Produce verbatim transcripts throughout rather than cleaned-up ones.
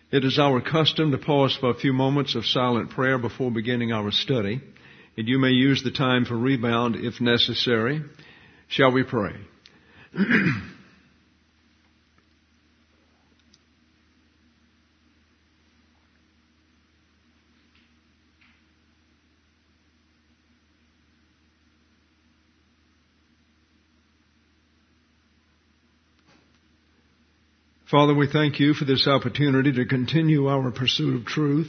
It is our custom to pause for a few moments of silent prayer before beginning our study, and you may use the time for rebound if necessary. Shall we pray? Father, we thank you for this opportunity to continue our pursuit of truth.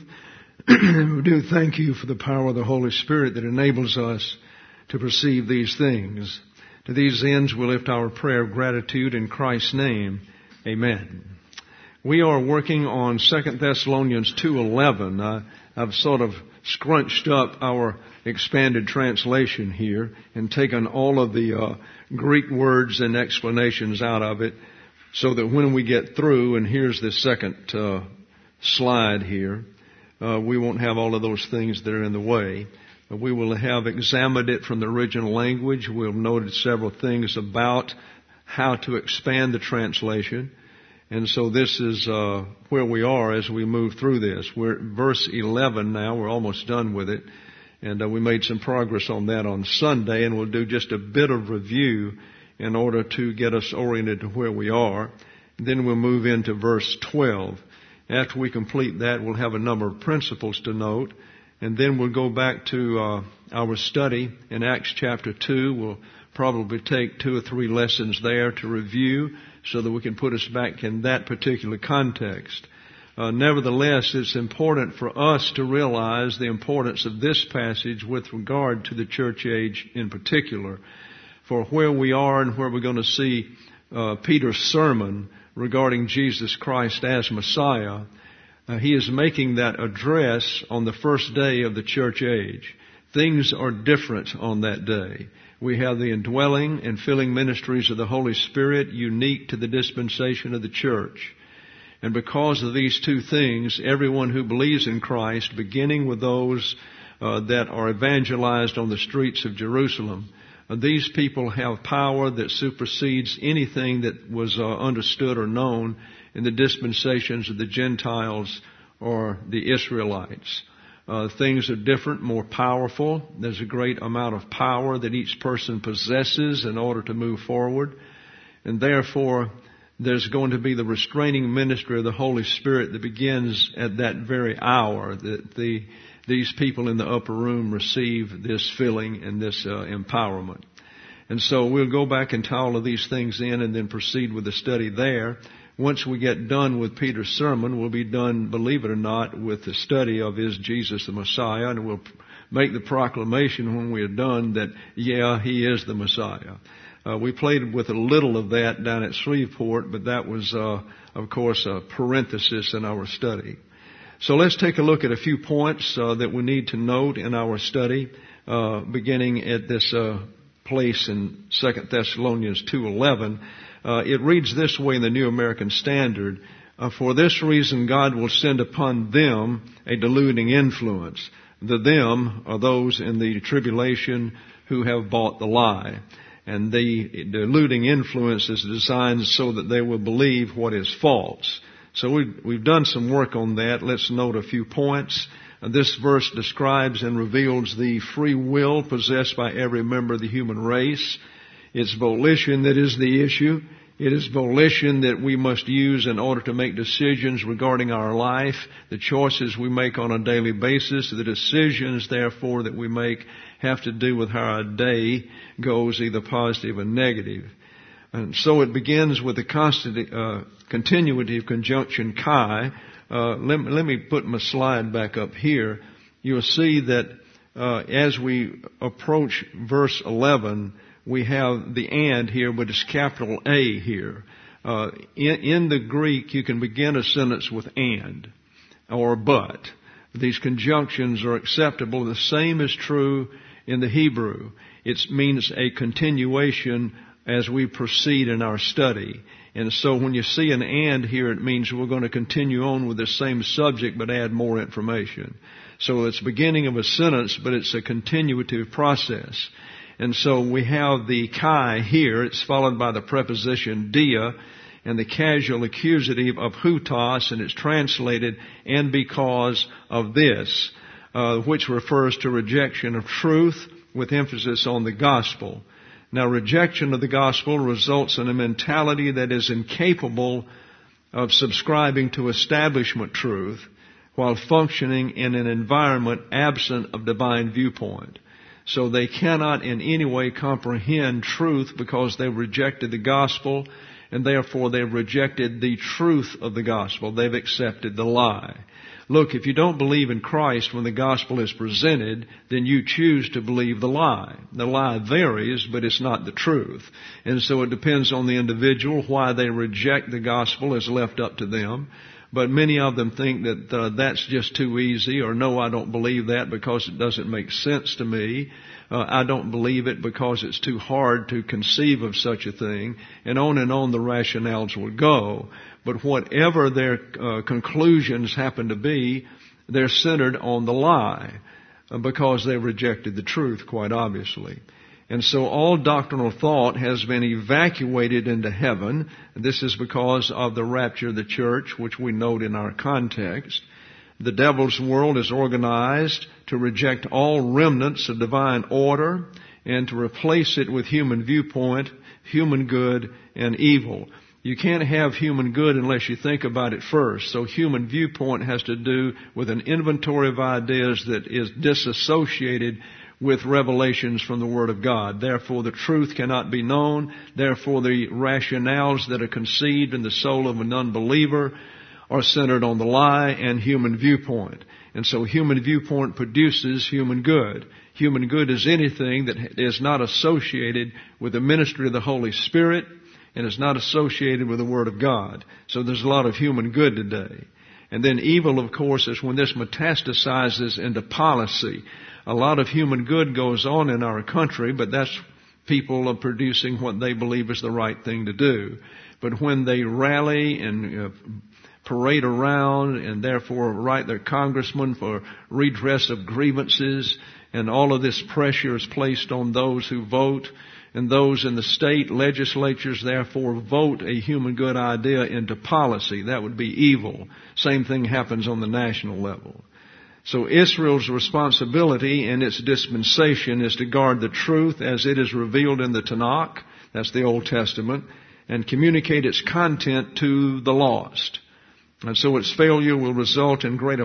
We do thank you for the power of the Holy Spirit that enables us to perceive these things. To these ends, we lift our prayer of gratitude in Christ's name. Amen. We are working on Second Thessalonians two eleven. Uh, I've sort of scrunched up our expanded translation here and taken all of the uh, Greek words and explanations out of it, so that when we get through, and here's the second uh, slide here, uh, we won't have all of those things that are in the way. We will have examined it from the original language. We'll have noted several things about how to expand the translation. And so this is uh, where we are as we move through this. We're at verse eleven now. We're almost done with it. And uh, we made some progress on that on Sunday, and we'll do just a bit of review in order to get us oriented to where we are. Then we'll move into verse twelve. After we complete that, we'll have a number of principles to note. And then we'll go back to uh, our study in Acts chapter two. We'll probably take two or three lessons there to review so that we can put us back in that particular context. Uh, nevertheless, it's important for us to realize the importance of this passage with regard to the church age in particular. For where we are and where we're going to see uh, Peter's sermon regarding Jesus Christ as Messiah, uh, he is making that address on the first day of the church age. Things are different on that day. We have the indwelling and filling ministries of the Holy Spirit unique to the dispensation of the church. And because of these two things, everyone who believes in Christ, beginning with those uh, that are evangelized on the streets of Jerusalem, these people have power that supersedes anything that was uh, understood or known in the dispensations of the Gentiles or the Israelites. Uh, things are different, more powerful. There's a great amount of power that each person possesses in order to move forward. And therefore, there's going to be the restraining ministry of the Holy Spirit that begins at that very hour that the these people in the upper room receive this filling and this uh, empowerment. And so we'll go back and tie all of these things in and then proceed with the study there. Once we get done with Peter's sermon, we'll be done, believe it or not, with the study of Is Jesus the Messiah, and we'll make the proclamation when we are done that, yeah, He is the Messiah. Uh, we played with a little of that down at Shreveport, but that was, uh, of course, a parenthesis in our study. So let's take a look at a few points uh, that we need to note in our study, uh, beginning at this uh, place in Second Thessalonians two eleven. Uh, it reads this way in the New American Standard: uh, For this reason God will send upon them a deluding influence. The them are those in the tribulation who have bought the lie. And the deluding influence is designed so that they will believe what is false. So we've, we've done some work on that. Let's note a few points. Uh, this verse describes and reveals the free will possessed by every member of the human race. It's volition that is the issue. It is volition that we must use in order to make decisions regarding our life, the choices we make on a daily basis, the decisions, therefore, that we make have to do with how our day goes, either positive or negative. And so it begins with the constant, uh, continuity of conjunction chi. Uh, let, let me put my slide back up here. You'll see that uh, as we approach verse eleven, we have the and here, but it's capital A here. Uh, in, in the Greek, you can begin a sentence with and or but. These conjunctions are acceptable. The same is true in the Hebrew. It means a continuation as we proceed in our study. And so when you see an and here, it means we're going to continue on with the same subject but add more information. So it's the beginning of a sentence, but it's a continuative process. And so we have the chi here. It's followed by the preposition dia. and the casual accusative of hutos, and it's translated, and because of this, uh, which refers to rejection of truth with emphasis on the gospel. Now, rejection of the gospel results in a mentality that is incapable of subscribing to establishment truth while functioning in an environment absent of divine viewpoint. So they cannot in any way comprehend truth because they've rejected the gospel, and therefore they've rejected the truth of the gospel. They've accepted the lie. Look, if you don't believe in Christ when the gospel is presented, then you choose to believe the lie. The lie varies, but it's not the truth. And so it depends on the individual. Why they reject the gospel is left up to them. But many of them think that uh, that's just too easy, or no, I don't believe that because it doesn't make sense to me. Uh, I don't believe it because it's too hard to conceive of such a thing. And on and on the rationales will go. But whatever their uh, conclusions happen to be, they're centered on the lie uh, because they've rejected the truth, quite obviously. And so all doctrinal thought has been evacuated into heaven. This is because of the rapture of the church, which we note in our context. The devil's world is organized to reject all remnants of divine order and to replace it with human viewpoint, human good, and evil. You can't have human good unless you think about it first. So human viewpoint has to do with an inventory of ideas that is disassociated with revelations from the Word of God. Therefore, the truth cannot be known. Therefore, the rationales that are conceived in the soul of an unbeliever are centered on the lie and human viewpoint. And so human viewpoint produces human good. Human good is anything that is not associated with the ministry of the Holy Spirit and is not associated with the Word of God. So there's a lot of human good today. And then evil, of course, is when this metastasizes into policy. A lot of human good goes on in our country, but that's people are producing what they believe is the right thing to do. But when they rally and uh, parade around and therefore write their congressman for redress of grievances, and all of this pressure is placed on those who vote, and those in the state legislatures therefore vote a human good idea into policy. That would be evil. Same thing happens on the national level. So Israel's responsibility in its dispensation is to guard the truth as it is revealed in the Tanakh, that's the Old Testament, and communicate its content to the lost. And so its failure will result in great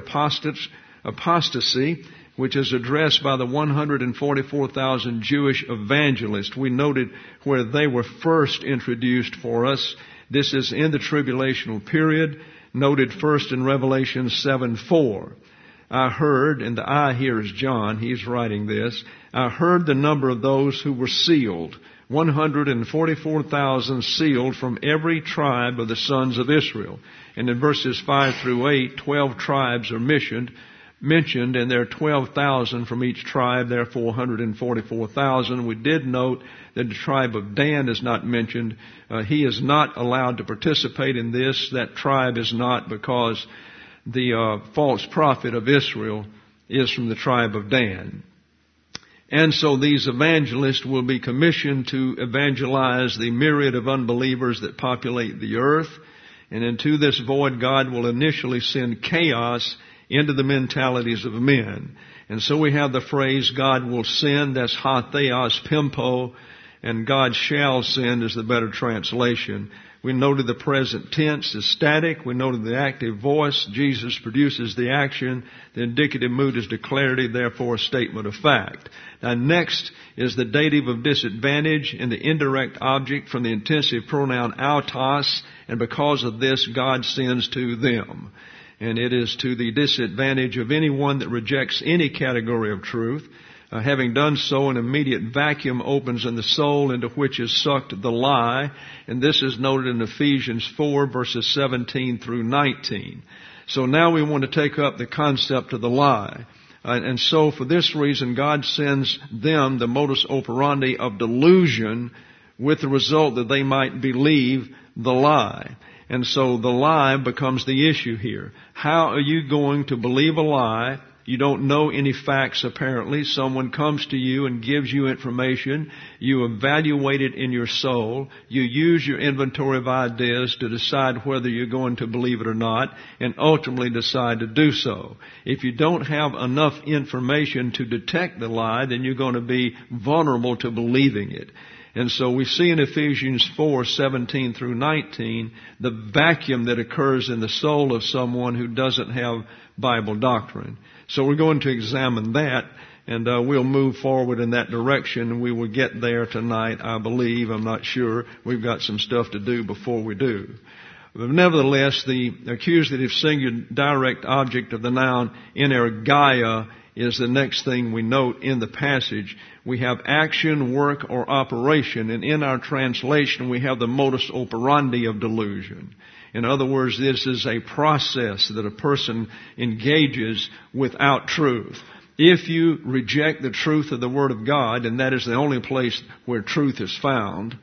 apostasy, which is addressed by the one hundred forty-four thousand Jewish evangelists. We noted where they were first introduced for us. This is in the tribulational period, noted first in Revelation seven four. I heard, and the I here is John, he's writing this, I heard the number of those who were sealed, one hundred forty-four thousand sealed from every tribe of the sons of Israel. And in verses five through eight, twelve tribes are mentioned, mentioned, and there are twelve thousand from each tribe, therefore one hundred forty-four thousand. We did note that the tribe of Dan is not mentioned. Uh, he is not allowed to participate in this. That tribe is not, because the uh, false prophet of Israel is from the tribe of Dan. And so these evangelists will be commissioned to evangelize the myriad of unbelievers that populate the earth. And into this void, God will initially send chaos into the mentalities of men. And so we have the phrase, God will send, that's ha theos pimpo, and God shall send is the better translation. We noted the present tense is static. We noted the active voice. Jesus produces the action. The indicative mood is declarative, therefore a statement of fact. Now next is the dative of disadvantage in the indirect object from the intensive pronoun autos, and because of this, God sends to them. And it is to the disadvantage of anyone that rejects any category of truth. Uh, having done so, an immediate vacuum opens in the soul into which is sucked the lie. And this is noted in Ephesians four, verses seventeen through nineteen. So now we want to take up the concept of the lie. Uh, and so for this reason, God sends them the modus operandi of delusion, with the result that they might believe the lie. And so the lie becomes the issue here. How are you going to believe a lie You don't know any facts apparently. Someone comes to you and gives you information. You evaluate it in your soul. You use your inventory of ideas to decide whether you're going to believe it or not, and ultimately decide to do so. If you don't have enough information to detect the lie, then you're going to be vulnerable to believing it. And so we see in Ephesians four, seventeen through nineteen, the vacuum that occurs in the soul of someone who doesn't have Bible doctrine. So we're going to examine that, and uh, we'll move forward in that direction. We will get there tonight, I believe. I'm not sure. We've got some stuff to do before we do. But nevertheless, the accusative singular direct object of the noun energeia is the next thing we note in the passage. We have action, work, or operation, and in our translation we have the modus operandi of delusion. In other words, this is a process that a person engages without truth. If you reject the truth of the Word of God, and that is the only place where truth is found,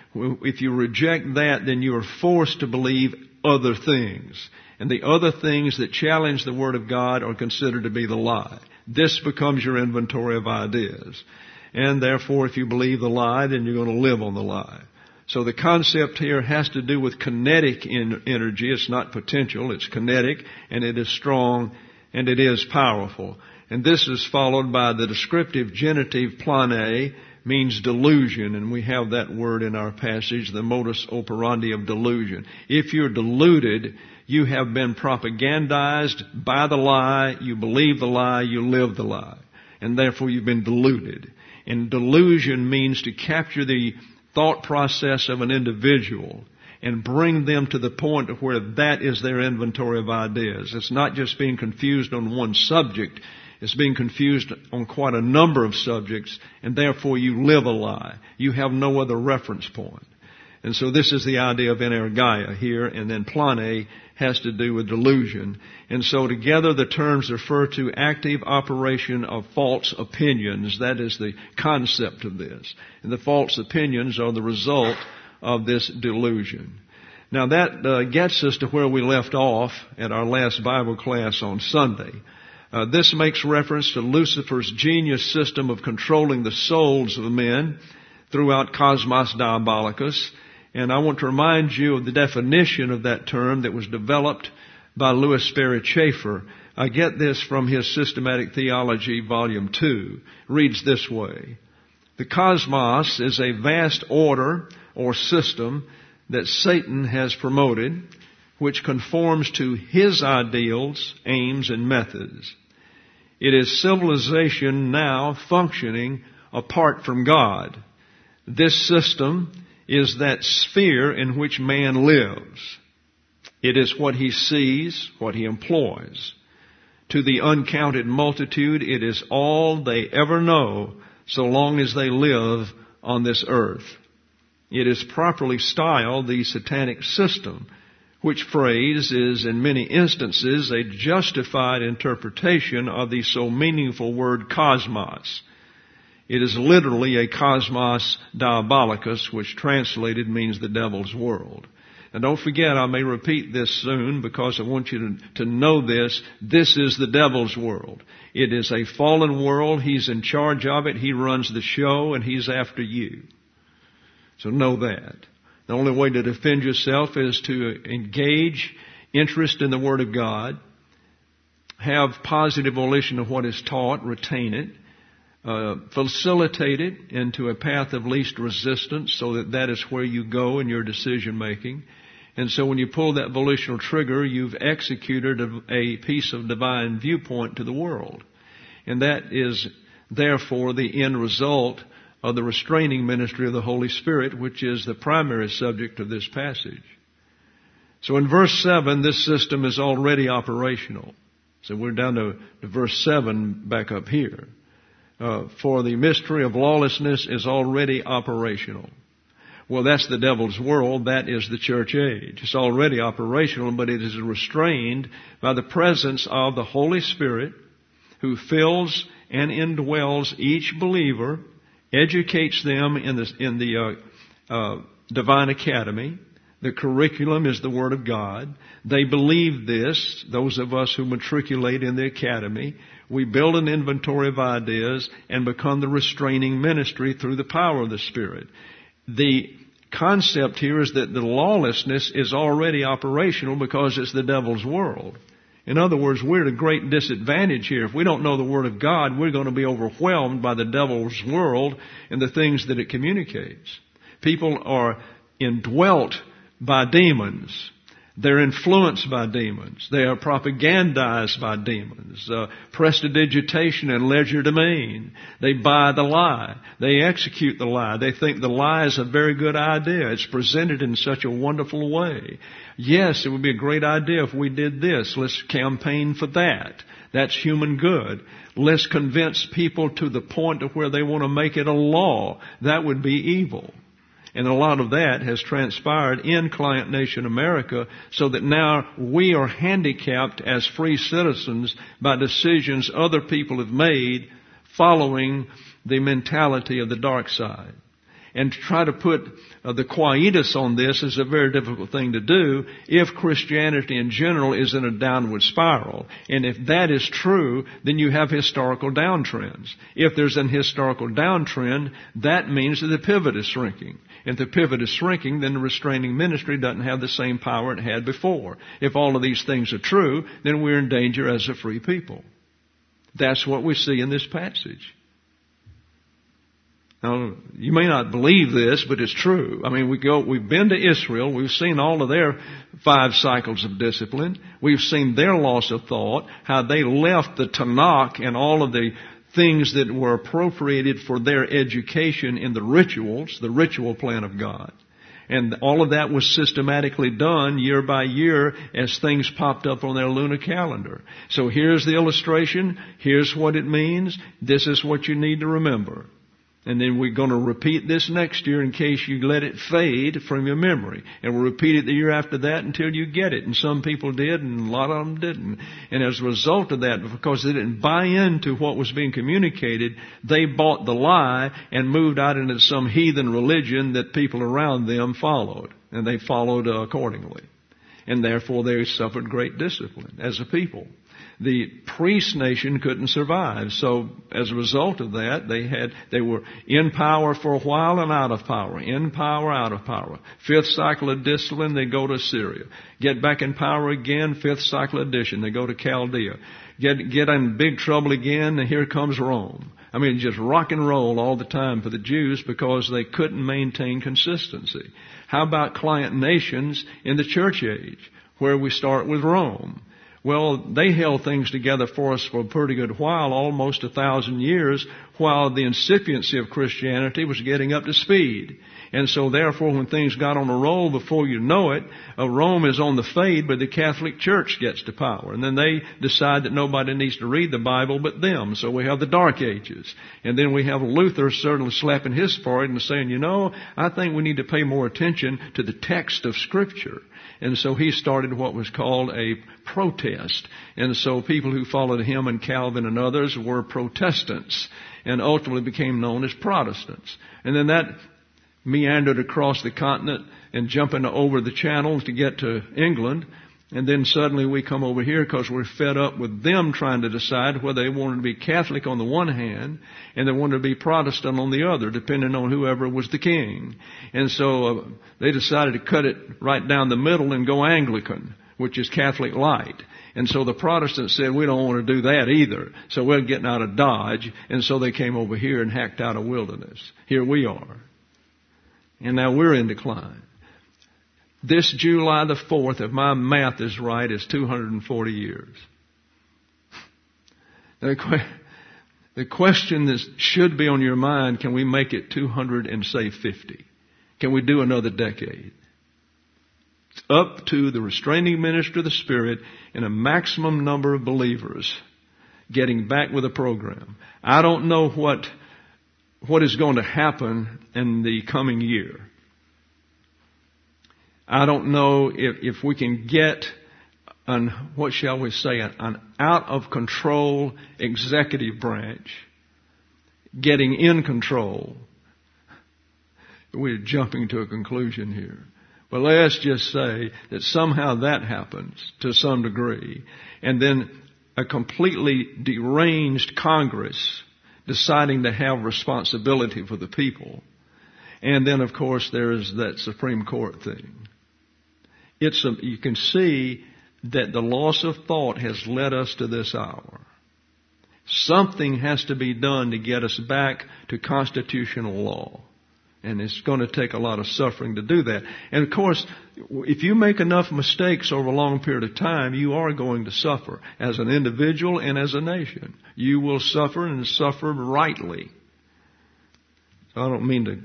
if you reject that, then you are forced to believe other things. And the other things that challenge the Word of God are considered to be the lie. This becomes your inventory of ideas. And therefore, if you believe the lie, then you're going to live on the lie. So the concept here has to do with kinetic energy. It's not potential, it's kinetic, and it is strong, and it is powerful. And this is followed by the descriptive genitive plane, means delusion, and we have that word in our passage, the modus operandi of delusion. If you're deluded, you have been propagandized by the lie, you believe the lie, you live the lie, and therefore you've been deluded. And delusion means to capture the thought process of an individual and bring them to the point of where that is their inventory of ideas. It's not just being confused on one subject. It's being confused on quite a number of subjects, and therefore you live a lie. You have no other reference point. And so this is the idea of energeia here, and then plane has to do with delusion. And so together the terms refer to active operation of false opinions. That is the concept of this. And the false opinions are the result of this delusion. Now that uh, gets us to where we left off at our last Bible class on Sunday. Uh, this makes reference to Lucifer's genius system of controlling the souls of men throughout Cosmos Diabolicus. And I want to remind you of the definition of that term that was developed by Louis Sperry Chafer. I get this from his Systematic Theology, Volume two. It reads this way. The cosmos is a vast order or system that Satan has promoted, which conforms to his ideals, aims, and methods. It is civilization now functioning apart from God. This system is that sphere in which man lives. It is what he sees, what he employs. To the uncounted multitude, it is all they ever know so long as they live on this earth. It is properly styled the satanic system, which phrase is in many instances a justified interpretation of the so meaningful word cosmos. It is literally a cosmos diabolicus, which translated means the devil's world. And don't forget, I may repeat this soon because I want you to, to know this. This is the devil's world. It is a fallen world. He's in charge of it. He runs the show, and he's after you. So know that. The only way to defend yourself is to engage interest in the Word of God, have positive volition of what is taught, retain it, uh, facilitate it into a path of least resistance so that that is where you go in your decision making. And so when you pull that volitional trigger, you've executed a, a piece of divine viewpoint to the world. And that is therefore the end result of the restraining ministry of the Holy Spirit, which is the primary subject of this passage. So in verse seven, this system is already operational. So we're down to, to verse seven back up here. Uh, for the mystery of lawlessness is already operational. Well, that's the devil's world. That is the church age. It's already operational, but it is restrained by the presence of the Holy Spirit, who fills and indwells each believer, educates them in the, in the uh, uh, divine academy, The curriculum is the Word of God. They believe this, those of us who matriculate in the academy. We build an inventory of ideas and become the restraining ministry through the power of the Spirit. The concept here is that the lawlessness is already operational because it's the devil's world. In other words, we're at a great disadvantage here. If we don't know the Word of God, we're going to be overwhelmed by the devil's world and the things that it communicates. People are indwelt by demons. They're influenced by demons. They are propagandized by demons. Uh, prestidigitation and legerdemain. They buy the lie. They execute the lie. They think the lie is a very good idea. It's presented in such a wonderful way. Yes, it would be a great idea if we did this. Let's campaign for that. That's human good. Let's convince people to the point of where they want to make it a law. That would be evil. And a lot of that has transpired in Client Nation America, so that now we are handicapped as free citizens by decisions other people have made following the mentality of the dark side. And to try to put uh, the quietus on this is a very difficult thing to do if Christianity in general is in a downward spiral. And if that is true, then you have historical downtrends. If there's an historical downtrend, that means that the pivot is shrinking. If the pivot is shrinking, then the restraining ministry doesn't have the same power it had before. If all of these things are true, then we're in danger as a free people. That's what we see in this passage. Now, you may not believe this, but it's true. I mean, we go, we've been to Israel. We've seen all of their five cycles of discipline. We've seen their loss of thought, how they left the Tanakh and all of the things that were appropriated for their education in the rituals, the ritual plan of God. And all of that was systematically done year by year as things popped up on their lunar calendar. So here's the illustration. Here's what it means. This is what you need to remember. And then we're going to repeat this next year in case you let it fade from your memory. And we'll repeat it the year after that until you get it. And some people did and a lot of them didn't. And as a result of that, because they didn't buy into what was being communicated, they bought the lie and moved out into some heathen religion that people around them followed. And they followed uh, accordingly. And therefore they suffered great discipline as a people. The priest nation couldn't survive. So as a result of that, they had, they were in power for a while and out of power. In power, out of power. Fifth cycle of discipline, they go to Assyria. Get back in power again, fifth cycle edition, they go to Chaldea. Get, get in big trouble again, and here comes Rome. I mean, just rock and roll all the time for the Jews because they couldn't maintain consistency. How about client nations in the church age, where we start with Rome? Well, they held things together for us for a pretty good while, almost a thousand years, while the incipiency of Christianity was getting up to speed. And so therefore, when things got on a roll, before you know it, uh, Rome is on the fade, but the Catholic Church gets to power. And then they decide that nobody needs to read the Bible but them. So we have the Dark Ages. And then we have Luther certainly slapping his forehead and saying, you know, I think we need to pay more attention to the text of Scripture. And so he started what was called a protest. And so people who followed him and Calvin and others were Protestants and ultimately became known as Protestants. And then that meandered across the continent and jumping over the channel to get to England. And then suddenly we come over here because we're fed up with them trying to decide whether they wanted to be Catholic on the one hand and they wanted to be Protestant on the other, depending on whoever was the king. And so uh, they decided to cut it right down the middle and go Anglican, which is Catholic light. And so the Protestants said, we don't want to do that either. So we're getting out of Dodge. And so they came over here and hacked out a wilderness. Here we are. And now we're in decline. This July the fourth, if my math is right, is two hundred forty years. The, que- the question that should be on your mind, can we make it two hundred and say fifty? Can we do another decade? It's up to the restraining ministry of the Spirit and a maximum number of believers getting back with a program. I don't know what, what is going to happen in the coming year. I don't know if, if we can get an, what shall we say, an, an out-of-control executive branch getting in control. We're jumping to a conclusion here. But let's just say that somehow that happens to some degree. And then a completely deranged Congress deciding to have responsibility for the people. And then, of course, there is that Supreme Court thing. It's a, you can see that the loss of thought has led us to this hour. Something has to be done to get us back to constitutional law. And it's going to take a lot of suffering to do that. And of course, if you make enough mistakes over a long period of time, you are going to suffer as an individual and as a nation. You will suffer and suffer rightly. So I don't mean to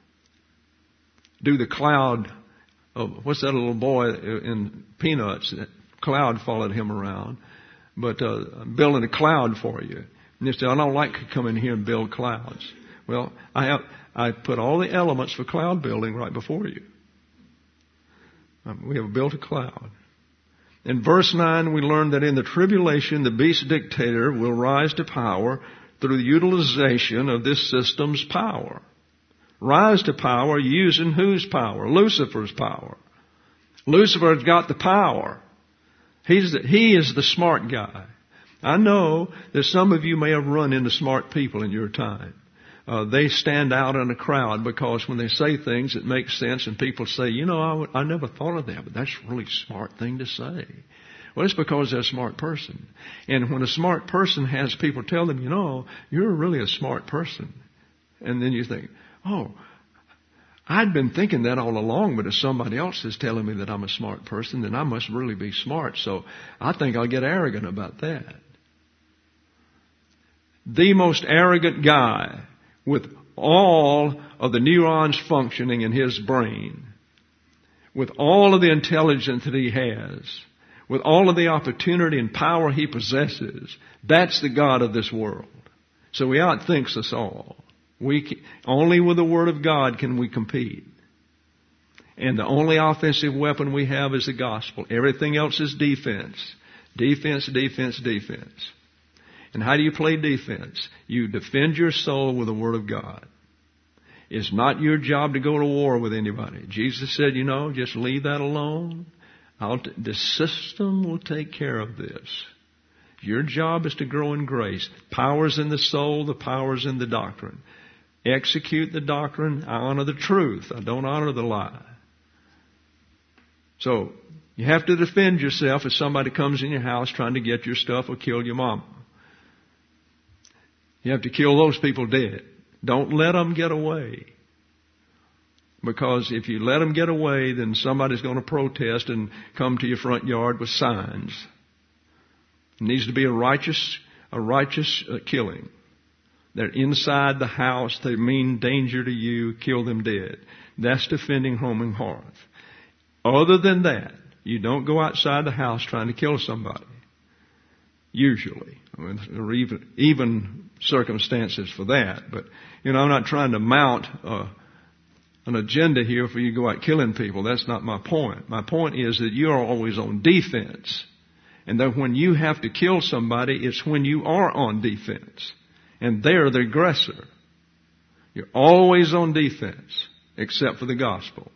do the cloud of, what's that little boy in Peanuts? That cloud followed him around. But uh, I'm building a cloud for you. And you say, I don't like to come in here and build clouds. Well, I have, I put all the elements for cloud building right before you. Um, we have built a cloud. In verse nine, we learn that in the tribulation, the beast dictator will rise to power through the utilization of this system's power. Rise to power using whose power? Lucifer's power. Lucifer's got the power. He's the, he is the smart guy. I know that some of you may have run into smart people in your time. Uh, they stand out in a crowd because when they say things, it makes sense, and people say, you know, I, w- I never thought of that, but that's a really smart thing to say. Well, it's because they're a smart person. And when a smart person has people tell them, you know, you're really a smart person. And then you think, oh, I'd been thinking that all along, but if somebody else is telling me that I'm a smart person, then I must really be smart. So I think I'll get arrogant about that. The most arrogant guy with all of the neurons functioning in his brain, with all of the intelligence that he has, with all of the opportunity and power he possesses, that's the God of this world. So he outthinks us all. We can, only with the Word of God can we compete. And the only offensive weapon we have is the gospel. Everything else is defense. Defense, defense, defense. And how do you play defense? You defend your soul with the Word of God. It's not your job to go to war with anybody. Jesus said, you know, just leave that alone. I'll t- the system will take care of this. Your job is to grow in grace. Power's in the soul, the power's in the doctrine. Execute the doctrine. I honor the truth. I don't honor the lie. So, you have to defend yourself if somebody comes in your house trying to get your stuff or kill your mama. You have to kill those people dead. Don't let them get away. Because if you let them get away, then somebody's going to protest and come to your front yard with signs. It needs to be a righteous, a righteous uh, killing. They're inside the house. They mean danger to you. Kill them dead. That's defending home and hearth. Other than that, you don't go outside the house trying to kill somebody. Usually. I mean, there are even, even circumstances for that. But, you know, I'm not trying to mount uh, an agenda here for you to go out killing people. That's not my point. My point is that you are always on defense. And that when you have to kill somebody, it's when you are on defense. And they're the aggressor. You're always on defense, except for the gospel.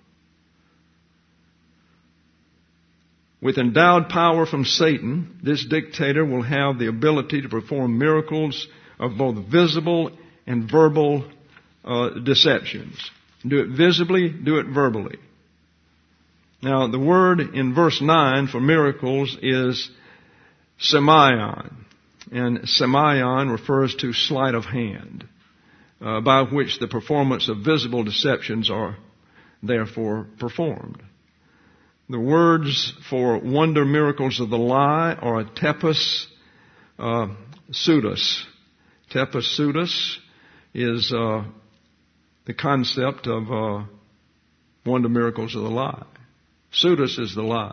With endowed power from Satan, this dictator will have the ability to perform miracles of both visible and verbal uh, deceptions. Do it visibly, do it verbally. Now, the word in verse nine for miracles is semeion. And semeion refers to sleight of hand, uh, by which the performance of visible deceptions are therefore performed. The words for wonder miracles of the lie are tepes uh, pseudos. Tepes pseudos is uh, the concept of uh, wonder miracles of the lie. Pseudos is the lie.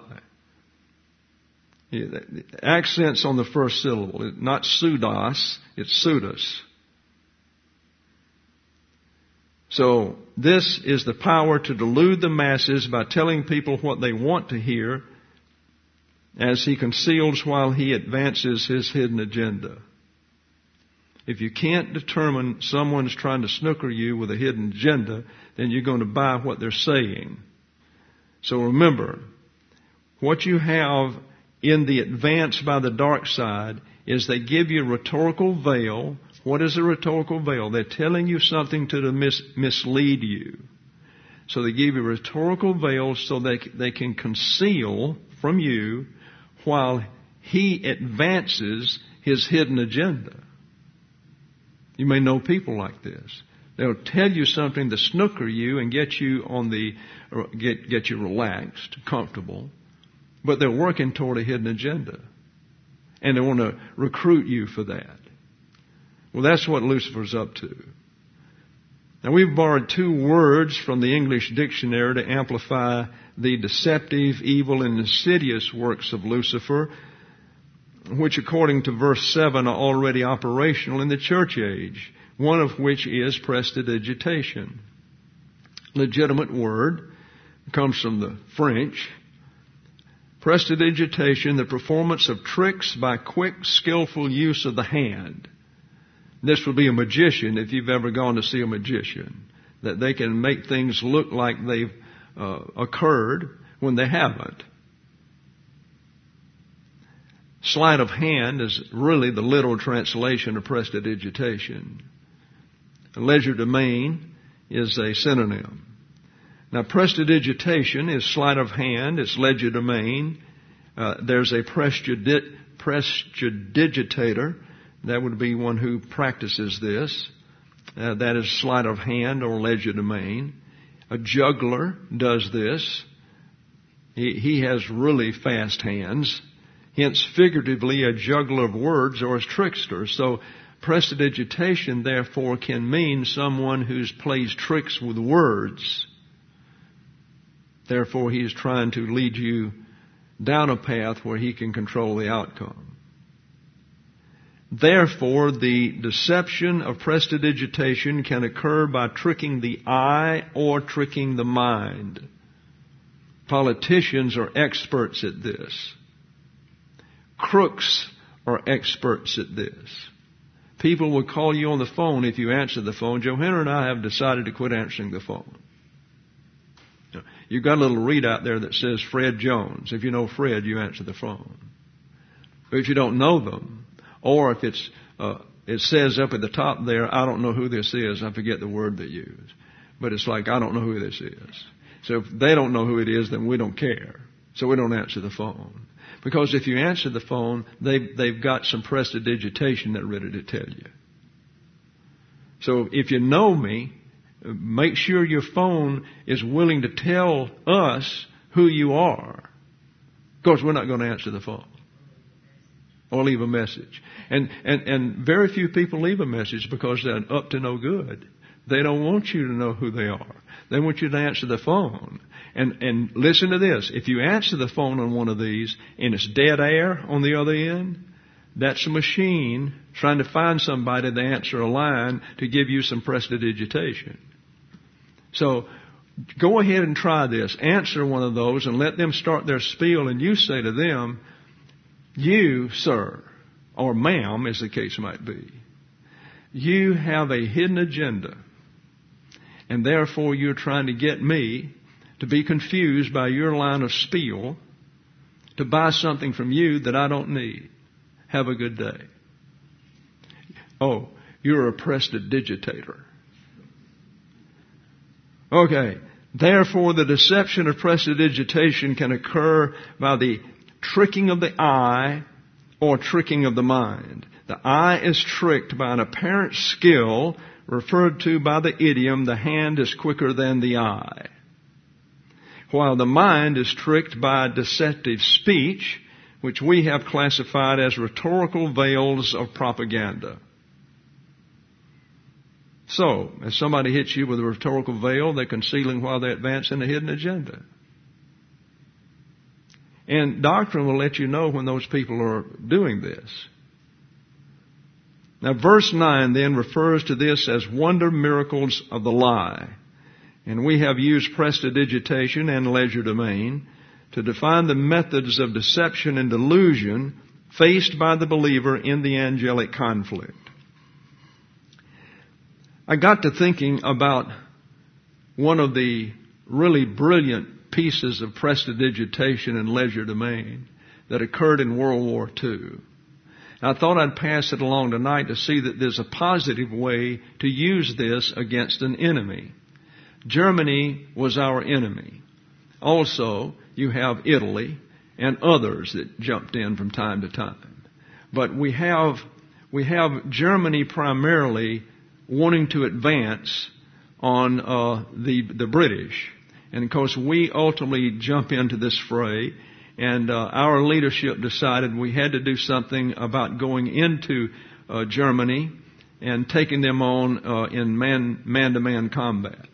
Yeah, the accents on the first syllable. Not pseudos, it's pseudos. So this is the power to delude the masses by telling people what they want to hear as he conceals while he advances his hidden agenda. If you can't determine someone's trying to snooker you with a hidden agenda, then you're going to buy what they're saying. So remember, what you have in the advance by the dark side is they give you a rhetorical veil. What is a rhetorical veil? They're telling you something to mis- mislead you. So they give you a rhetorical veil so they, they can conceal from you while he advances his hidden agenda. You may know people like this. They'll tell you something to snooker you and get you on the, get, get you relaxed, comfortable, but they're working toward a hidden agenda. And they want to recruit you for that. Well, that's what Lucifer's up to. Now, we've borrowed two words from the English dictionary to amplify the deceptive, evil, and insidious works of Lucifer, which, according to verse seven, are already operational in the church age, one of which is prestidigitation. Legitimate word, comes from the French. Prestidigitation, the performance of tricks by quick, skillful use of the hand. This would be a magician, if you've ever gone to see a magician, that they can make things look like they've uh, occurred when they haven't. Sleight of hand is really the literal translation of prestidigitation. Legerdemain is a synonym. Now, prestidigitation is sleight of hand. It's legerdemain. Uh, there's a prestidit, prestidigitator. That would be one who practices this. Uh, that is sleight of hand or legerdemain. A juggler does this. He, he has really fast hands. Hence, figuratively, a juggler of words or a trickster. So, prestidigitation, therefore, can mean someone who plays tricks with words. Therefore, he is trying to lead you down a path where he can control the outcome. Therefore, the deception of prestidigitation can occur by tricking the eye or tricking the mind. Politicians are experts at this. Crooks are experts at this. People will call you on the phone if you answer the phone. Joe Henry and I have decided to quit answering the phone. You've got a little readout there that says Fred Jones. If you know Fred, you answer the phone. But if you don't know them, or if it's uh, it says up at the top there, I don't know who this is. I forget the word they use. But it's like, I don't know who this is. So if they don't know who it is, then we don't care. So we don't answer the phone. Because if you answer the phone, they've, they've got some prestidigitation they're ready to tell you. So if you know me, make sure your phone is willing to tell us who you are. Of course, we're not going to answer the phone or leave a message. And, and, and very few people leave a message because they're up to no good. They don't want you to know who they are. They want you to answer the phone. And, and listen to this. If you answer the phone on one of these and it's dead air on the other end, that's a machine trying to find somebody to answer a line to give you some prestidigitation. So go ahead and try this. Answer one of those and let them start their spiel, and you say to them, you, sir, or ma'am, as the case might be, you have a hidden agenda, and therefore you're trying to get me to be confused by your line of spiel to buy something from you that I don't need. Have a good day. Oh, you're a prestidigitator. Okay. Therefore, the deception of prestidigitation can occur by the tricking of the eye or tricking of the mind. The eye is tricked by an apparent skill referred to by the idiom, the hand is quicker than the eye. While the mind is tricked by deceptive speech, which we have classified as rhetorical veils of propaganda. So, if somebody hits you with a rhetorical veil, they're concealing while they're advancing a hidden agenda. And doctrine will let you know when those people are doing this. Now, verse nine then refers to this as wonder miracles of the lie. And we have used prestidigitation and legerdemain to define the methods of deception and delusion faced by the believer in the angelic conflict. I got to thinking about one of the really brilliant pieces of prestidigitation and legerdemain that occurred in World War Two. I thought I'd pass it along tonight to see that there's a positive way to use this against an enemy. Germany was our enemy. Also, you have Italy and others that jumped in from time to time. But we have, we have Germany primarily wanting to advance on uh, the, the British. And of course, we ultimately jump into this fray. And uh, our leadership decided we had to do something about going into uh, Germany and taking them on uh, in man, man-to-man combat.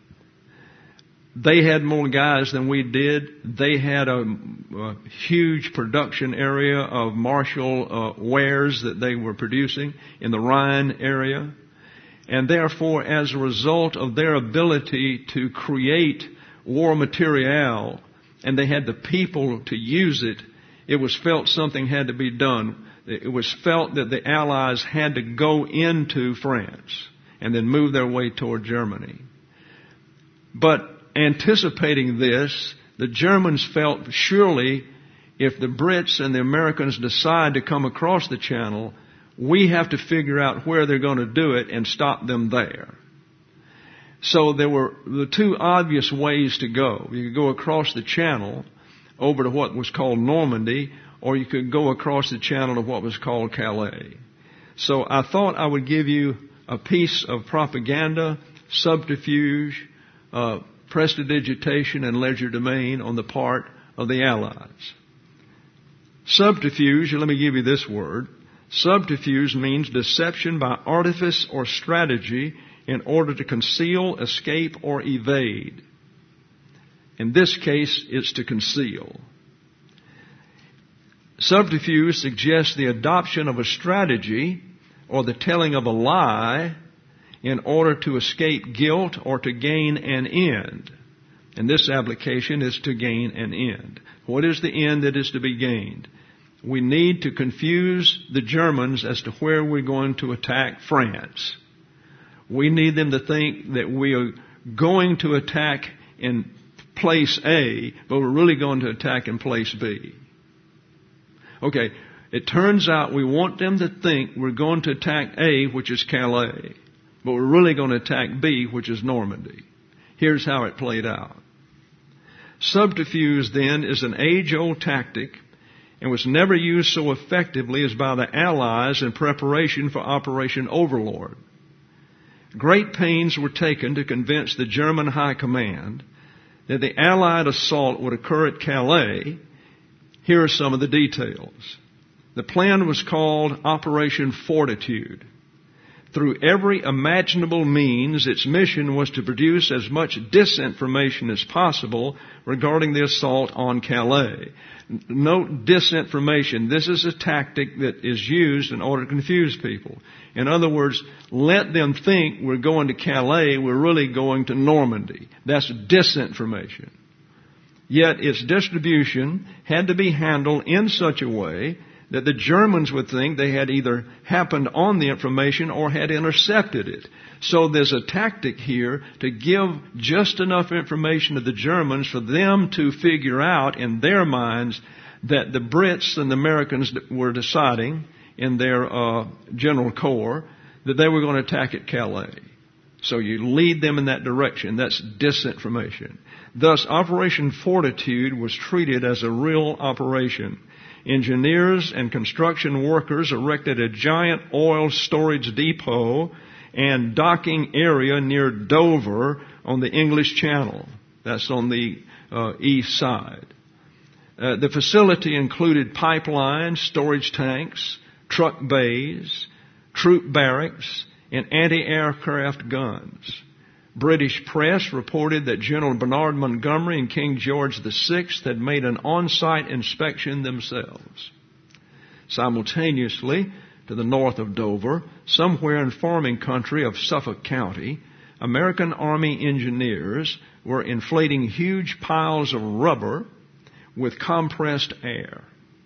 They had more guys than we did. They had a, a huge production area of Marshall uh, wares that they were producing in the Rhine area. And therefore, as a result of their ability to create war material, and they had the people to use it, it was felt something had to be done. It was felt that the Allies had to go into France and then move their way toward Germany. But anticipating this, the Germans felt surely if the Brits and the Americans decide to come across the Channel, we have to figure out where they're going to do it and stop them there. So there were the two obvious ways to go. You could go across the Channel over to what was called Normandy, or you could go across the Channel to what was called Calais. So I thought I would give you a piece of propaganda, subterfuge, uh, prestidigitation, and legerdemain on the part of the Allies. Subterfuge, let me give you this word. Subterfuge means deception by artifice or strategy in order to conceal, escape, or evade. In this case, it's to conceal. Subterfuge suggests the adoption of a strategy or the telling of a lie in order to escape guilt or to gain an end. And this application is to gain an end. What is the end that is to be gained? We need to confuse the Germans as to where we're going to attack France. We need them to think that we are going to attack in place A, but we're really going to attack in place B. Okay, it turns out we want them to think we're going to attack A, which is Calais, but we're really going to attack B, which is Normandy. Here's how it played out. Subterfuge, then, is an age-old tactic and was never used so effectively as by the Allies in preparation for Operation Overlord. Great pains were taken to convince the German High Command that the Allied assault would occur at Calais. Here are some of the details. The plan was called Operation Fortitude. Through every imaginable means, its mission was to produce as much disinformation as possible regarding the assault on Calais. Note disinformation. This is a tactic that is used in order to confuse people. In other words, let them think we're going to Calais, we're really going to Normandy. That's disinformation. Yet its distribution had to be handled in such a way that the Germans would think they had either happened on the information or had intercepted it. So there's a tactic here to give just enough information to the Germans for them to figure out in their minds that the Brits and the Americans were deciding in their uh, general corps that they were going to attack at Calais. So you lead them in that direction. That's disinformation. Thus, Operation Fortitude was treated as a real operation. Engineers and construction workers erected a giant oil storage depot and docking area near Dover on the English Channel. That's on the uh, east side. Uh, the facility included pipelines, storage tanks, truck bays, troop barracks, and anti-aircraft guns. British press reported that General Bernard Montgomery and King George the Sixth had made an on-site inspection themselves. Simultaneously, to the north of Dover, somewhere in farming country of Suffolk County, American Army engineers were inflating huge piles of rubber with compressed air.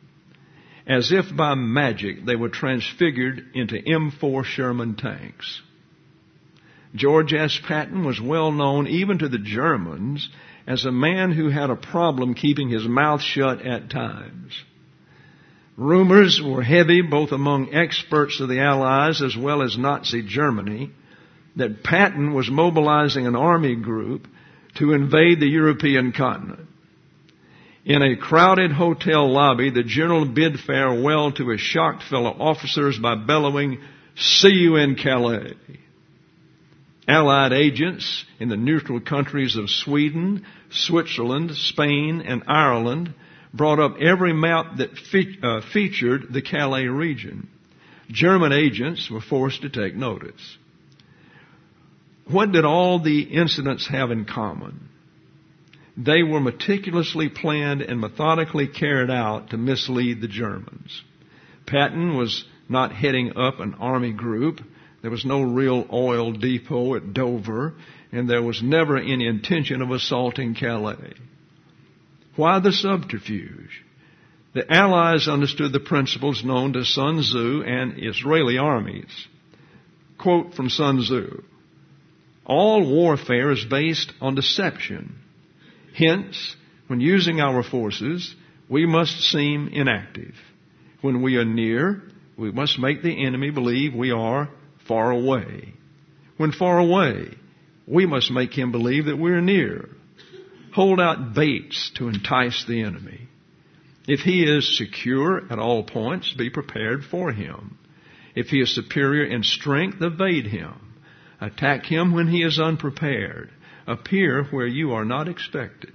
As if by magic, they were transfigured into M four Sherman tanks. George S. Patton was well known even to the Germans as a man who had a problem keeping his mouth shut at times. Rumors were heavy both among experts of the Allies as well as Nazi Germany that Patton was mobilizing an army group to invade the European continent. In a crowded hotel lobby, the general bid farewell to his shocked fellow officers by bellowing, "See you in Calais." Allied agents in the neutral countries of Sweden, Switzerland, Spain, and Ireland brought up every map that fe- uh, featured the Calais region. German agents were forced to take notice. What did all the incidents have in common? They were meticulously planned and methodically carried out to mislead the Germans. Patton was not heading up an army group. There was no real oil depot at Dover, and there was never any intention of assaulting Calais. Why the subterfuge? The Allies understood the principles known to Sun Tzu and Israeli armies. Quote from Sun Tzu, "All warfare is based on deception. Hence, when using our forces, we must seem inactive. When we are near, we must make the enemy believe we are far away. When far away, we must make him believe that we're near. Hold out baits to entice the enemy. If he is secure at all points, be prepared for him. If he is superior in strength, evade him. Attack him when he is unprepared. Appear where you are not expected."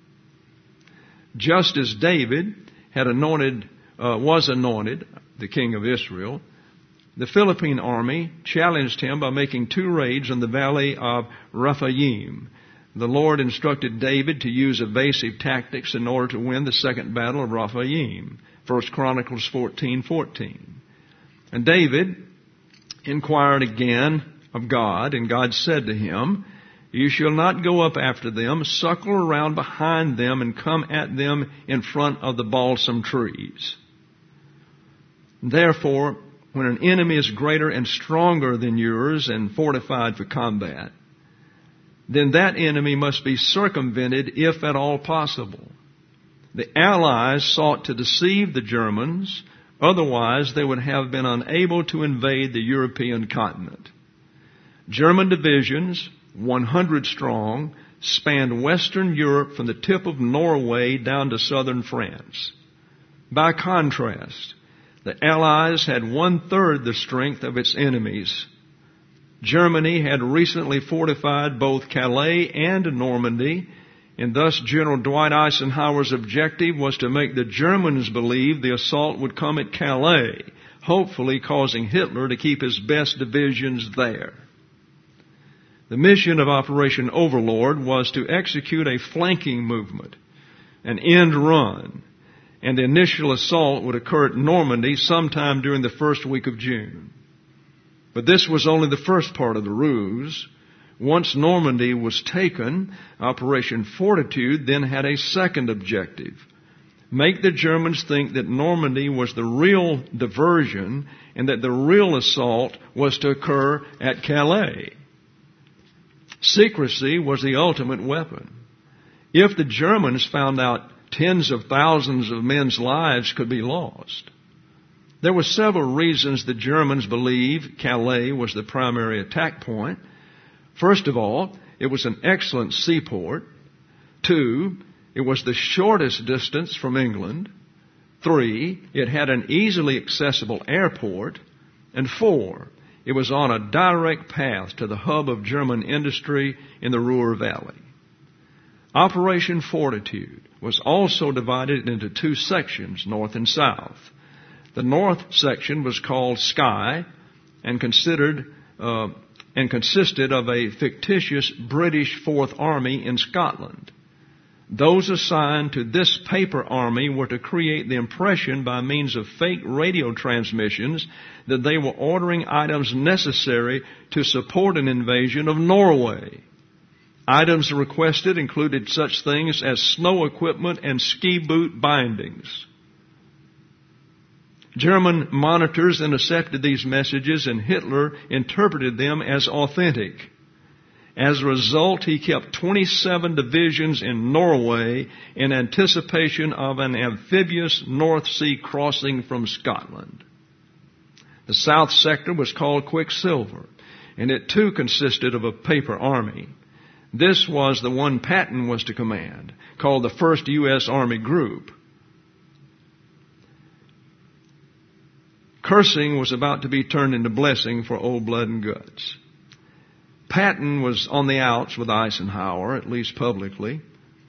Just as David had anointed, uh, was anointed the king of Israel, the Philippine army challenged him by making two raids on the valley of Rephaim. The Lord instructed David to use evasive tactics in order to win the second battle of Rephaim. First Chronicles fourteen fourteen. And David inquired again of God, and God said to him, "You shall not go up after them, suckle around behind them and come at them in front of the balsam trees." Therefore, when an enemy is greater and stronger than yours and fortified for combat, then that enemy must be circumvented if at all possible. The Allies sought to deceive the Germans, otherwise they would have been unable to invade the European continent. German divisions, one hundred strong, spanned Western Europe from the tip of Norway down to southern France. By contrast, the Allies had one-third the strength of its enemies. Germany had recently fortified both Calais and Normandy, and thus General Dwight Eisenhower's objective was to make the Germans believe the assault would come at Calais, hopefully causing Hitler to keep his best divisions there. The mission of Operation Overlord was to execute a flanking movement, an end run, and the initial assault would occur at Normandy sometime during the first week of June. But this was only the first part of the ruse. Once Normandy was taken, Operation Fortitude then had a second objective: make the Germans think that Normandy was the real diversion and that the real assault was to occur at Calais. Secrecy was the ultimate weapon. If the Germans found out, tens of thousands of men's lives could be lost. There were several reasons the Germans believed Calais was the primary attack point. First of all, it was an excellent seaport. Two, it was the shortest distance from England. Three, it had an easily accessible airport. And four, it was on a direct path to the hub of German industry in the Ruhr Valley. Operation Fortitude was also divided into two sections, north and south. The north section was called Skye and considered uh, and consisted of a fictitious British Fourth Army in Scotland. Those assigned to this paper army were to create the impression by means of fake radio transmissions that they were ordering items necessary to support an invasion of Norway. Items requested included such things as snow equipment and ski boot bindings. German monitors intercepted these messages, and Hitler interpreted them as authentic. As a result, he kept twenty-seven divisions in Norway in anticipation of an amphibious North Sea crossing from Scotland. The south sector was called Quicksilver, and it too consisted of a paper army. This was the one Patton was to command, called the First U S Army Group. Cursing was about to be turned into blessing for Old Blood and Guts. Patton was on the outs with Eisenhower, at least publicly,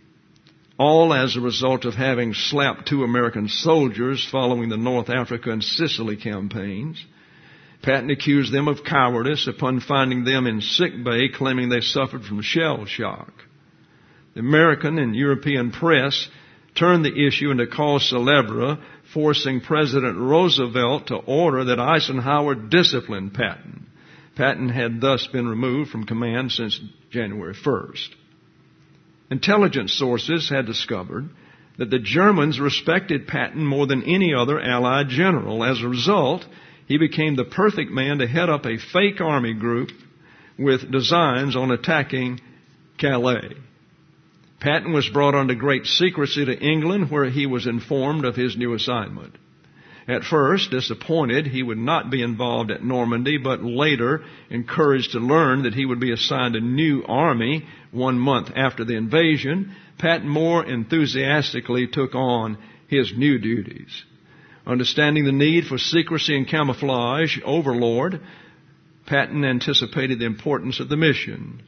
all as a result of having slapped two American soldiers following the North Africa and Sicily campaigns. Patton accused them of cowardice upon finding them in sick bay, claiming they suffered from shell shock. The American and European press turned the issue into cause célèbre, forcing President Roosevelt to order that Eisenhower discipline Patton. Patton had thus been removed from command since January first. Intelligence sources had discovered that the Germans respected Patton more than any other Allied general. As a result, he became the perfect man to head up a fake army group with designs on attacking Calais. Patton was brought under great secrecy to England, where he was informed of his new assignment. At first, disappointed he would not be involved at Normandy, but later encouraged to learn that he would be assigned a new army one month after the invasion, Patton more enthusiastically took on his new duties. Understanding the need for secrecy and camouflage, overlord, Patton anticipated the importance of the mission.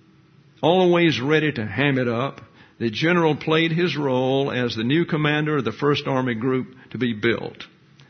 Always ready to ham it up, the general played his role as the new commander of the First Army Group to be built.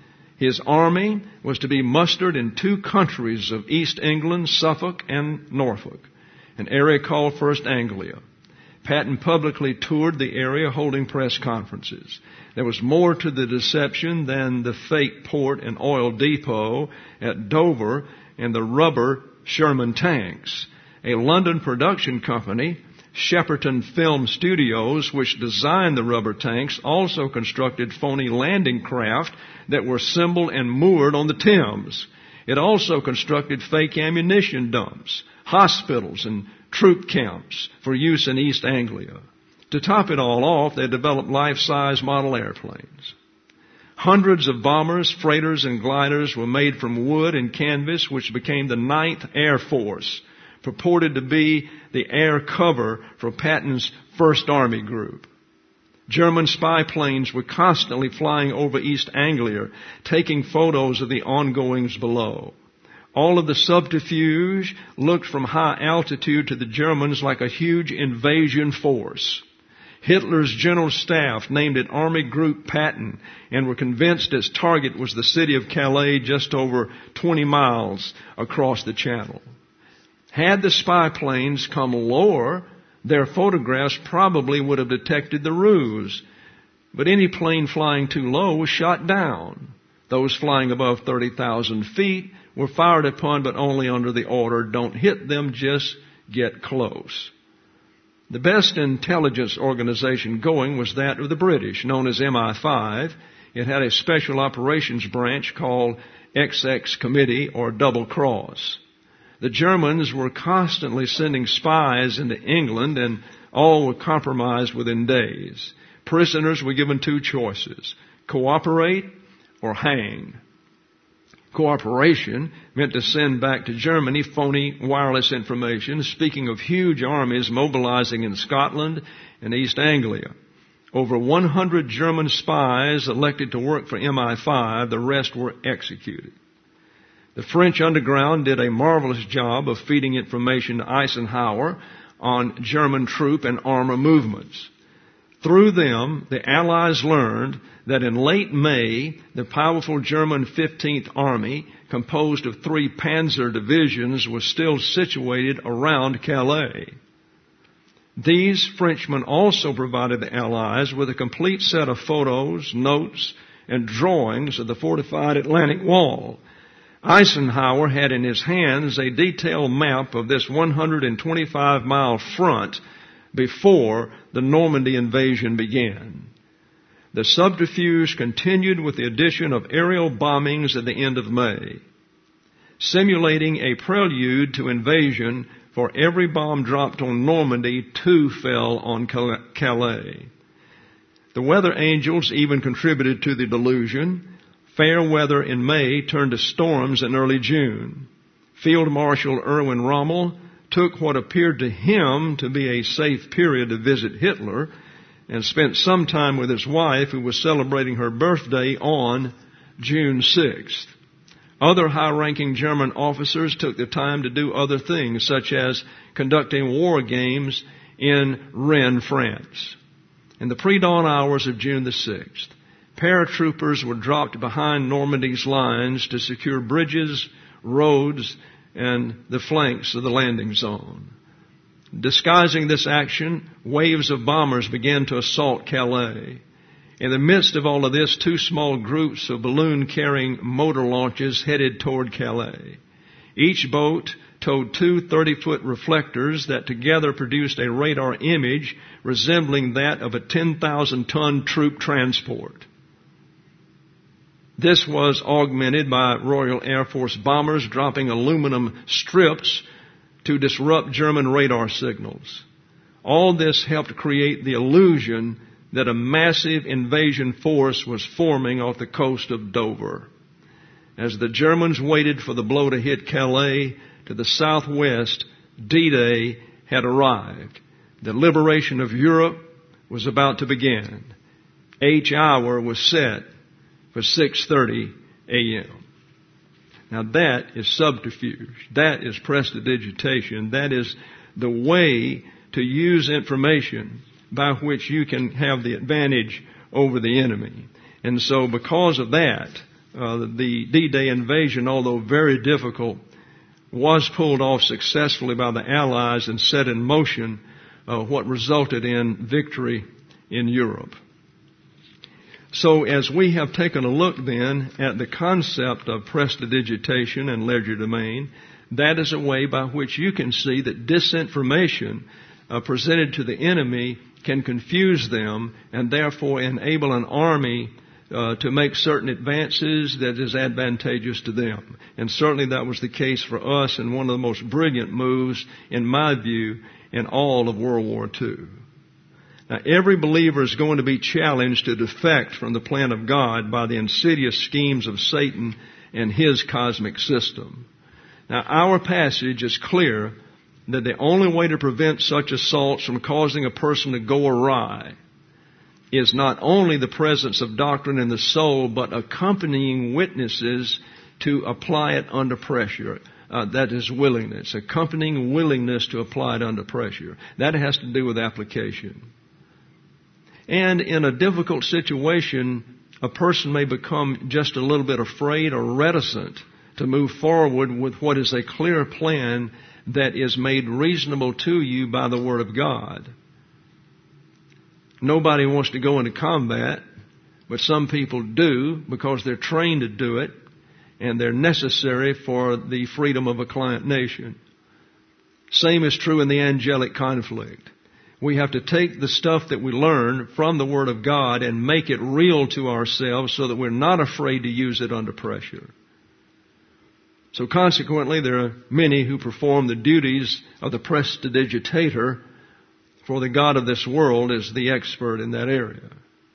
His army was to be mustered in two countries of East England, Suffolk and Norfolk, an area called First Anglia. Patton publicly toured the area holding press conferences. There was more to the deception than the fake port and oil depot at Dover and the rubber Sherman tanks. A London production company, Shepperton Film Studios, which designed the rubber tanks, also constructed phony landing craft that were assembled and moored on the Thames. It also constructed fake ammunition dumps, hospitals, and troop camps for use in East Anglia. To top it all off, they developed life-size model airplanes. Hundreds of bombers, freighters, and gliders were made from wood and canvas, which became the Ninth Air Force, purported to be the air cover for Patton's First Army Group. German spy planes were constantly flying over East Anglia, taking photos of the ongoings below. All of the subterfuge looked from high altitude to the Germans like a huge invasion force. Hitler's general staff named it Army Group Patton and were convinced its target was the city of Calais, just over twenty miles across the Channel. Had the spy planes come lower, their photographs probably would have detected the ruse. But any plane flying too low was shot down. Those flying above thirty thousand feet were fired upon, but only under the order, don't hit them, just get close. The best intelligence organization going was that of the British, known as M I five. It had a special operations branch called X X Committee, or Double Cross. The Germans were constantly sending spies into England, and all were compromised within days. Prisoners were given two choices: cooperate or hang. Cooperation meant to send back to Germany phony wireless information, speaking of huge armies mobilizing in Scotland and East Anglia. Over one hundred German spies elected to work for M I five. The rest were executed. The French underground did a marvelous job of feeding information to Eisenhower on German troop and armor movements. Through them, the Allies learned that in late May, the powerful German fifteenth Army, composed of three panzer divisions, was still situated around Calais. These Frenchmen also provided the Allies with a complete set of photos, notes, and drawings of the fortified Atlantic Wall. Eisenhower had in his hands a detailed map of this one hundred twenty-five mile front before the Normandy invasion began. The subterfuge continued with the addition of aerial bombings at the end of May, simulating a prelude to invasion For every bomb dropped on Normandy, two fell on Calais. The weather angels even contributed to the delusion. Fair weather in May turned to storms in early June. Field Marshal Erwin Rommel took what appeared to him to be a safe period to visit Hitler and spent some time with his wife, who was celebrating her birthday on June sixth. Other high-ranking German officers took the time to do other things, such as conducting war games in Rennes, France. In the pre-dawn hours of June the sixth, paratroopers were dropped behind Normandy's lines to secure bridges, roads, and the flanks of the landing zone. Disguising this action, waves of bombers began to assault Calais. In the midst of all of this, two small groups of balloon-carrying motor launches headed toward Calais. Each boat towed two thirty-foot reflectors that together produced a radar image resembling that of a ten thousand ton troop transport. This was augmented by Royal Air Force bombers dropping aluminum strips to disrupt German radar signals. All this helped create the illusion that a massive invasion force was forming off the coast of Dover. As the Germans waited for the blow to hit Calais, to the southwest, D-Day had arrived. The liberation of Europe was about to begin. H hour was set for six thirty a.m. Now that is subterfuge. That is prestidigitation. That is the way to use information by which you can have the advantage over the enemy. And so because of that, uh, the D-Day invasion, although very difficult, was pulled off successfully by the Allies and set in motion uh, what resulted in victory in Europe. So as we have taken a look then at the concept of prestidigitation and legerdemain, that is a way by which you can see that disinformation uh, presented to the enemy can confuse them and therefore enable an army uh, to make certain advances that is advantageous to them. And certainly that was the case for us, and one of the most brilliant moves, in my view, in all of World War Two. Now, every believer is going to be challenged to defect from the plan of God by the insidious schemes of Satan and his cosmic system. Now, our passage is clear that the only way to prevent such assaults from causing a person to go awry is not only the presence of doctrine in the soul, but accompanying witnesses to apply it under pressure. Uh, that is willingness, accompanying willingness to apply it under pressure. That has to do with application. And in a difficult situation, a person may become just a little bit afraid or reticent to move forward with what is a clear plan that is made reasonable to you by the Word of God. Nobody wants to go into combat, but some people do because they're trained to do it, and they're necessary for the freedom of a client nation. Same is true in the angelic conflict. We have to take the stuff that we learn from the Word of God and make it real to ourselves so that we're not afraid to use it under pressure. So consequently, there are many who perform the duties of the prestidigitator, for the God of this world is the expert in that area.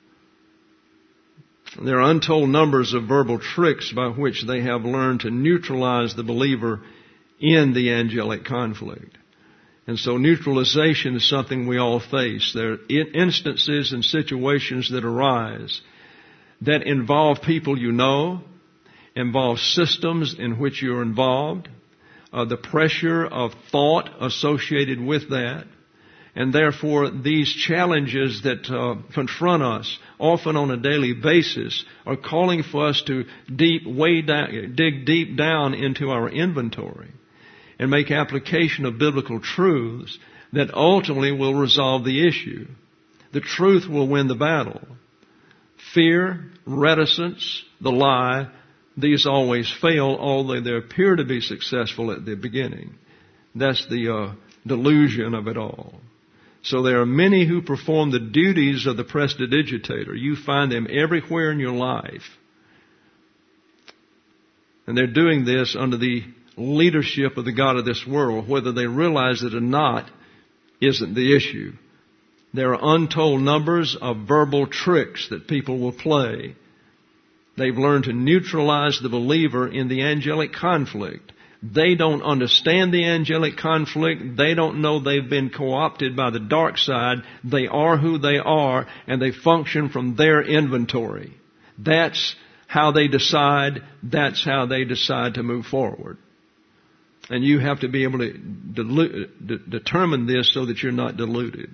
There are untold numbers of verbal tricks by which they have learned to neutralize the believer in the angelic conflict. And so neutralization is something we all face. There are instances and situations that arise that involve people you know, involve systems in which you're involved, uh, the pressure of thought associated with that. And therefore, these challenges that uh, confront us, often on a daily basis, are calling for us to deep, way down, dig deep down into our inventory and make application of biblical truths that ultimately will resolve the issue. The truth will win the battle. Fear, reticence, the lie, these always fail, although they appear to be successful at the beginning. That's the uh, delusion of it all. So there are many who perform the duties of the prestidigitator. You find them everywhere in your life. And they're doing this under the leadership of the God of this world, whether they realize it or not, isn't the issue. There are untold numbers of verbal tricks that people will play. They've learned to neutralize the believer in the angelic conflict. They don't understand the angelic conflict. They don't know they've been co-opted by the dark side. They are who they are, and they function from their inventory. That's how they decide. That's how they decide to move forward. And you have to be able to dilute, de- determine this so that you're not deluded.